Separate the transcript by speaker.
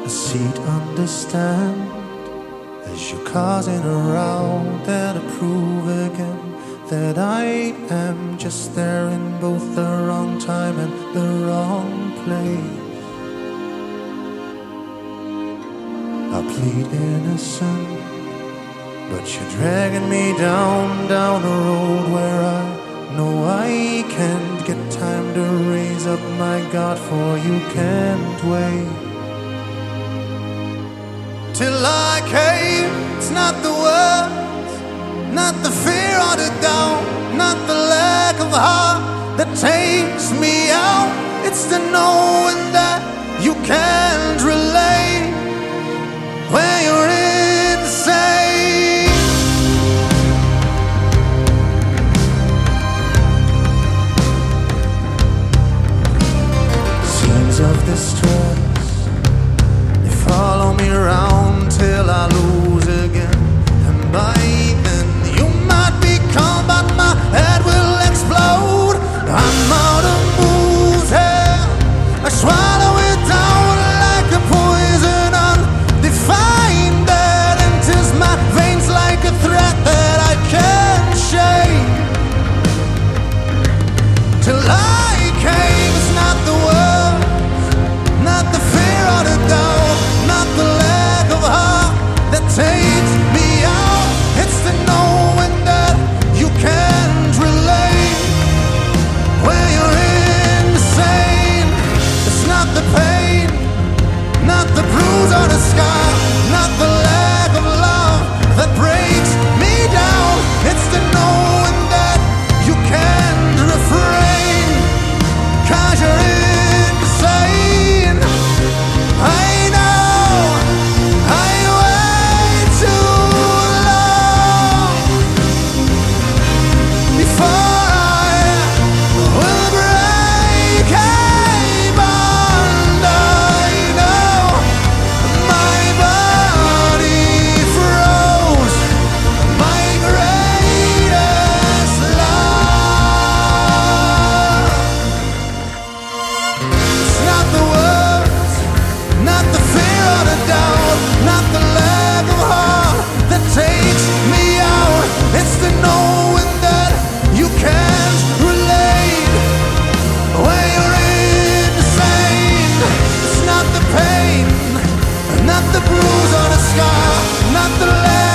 Speaker 1: seat understand as you're causing a row that I prove again that I am just there in both the wrong time and the wrong place. I plead innocent, but you're dragging me down a road where I know I can't get time to raise up my God, for you can't wait till I came. It's not the words, not the fear or the doubt, not the lack of heart that takes me out. It's the knowing that you can't relate when you're insane. Scenes of distress, they follow me around till I lose again. And by then you might be calm, but my head will explode. I'm out of moves here, I swallow it down like a poison undefined that enters my veins like a threat that I can't shake. Till I came, it's not the words, not the fear or the doubt, not the lack of heart that takes me out. It's the knowing that you can't relate when you're insane. It's not the pain, not the bruise or the scar, not the lack of love that breaks me down. It's the knowing that you can't refrain, 'cause you're insane. I know I wait too long before I will break a bond. I know my body froze my greatest love. It's not the words, not the fear or the doubt, not the lack of heart that takes me out. It's the knowing that you can't relate when you're insane. It's not the pain, not the bruise or the scar, not the lack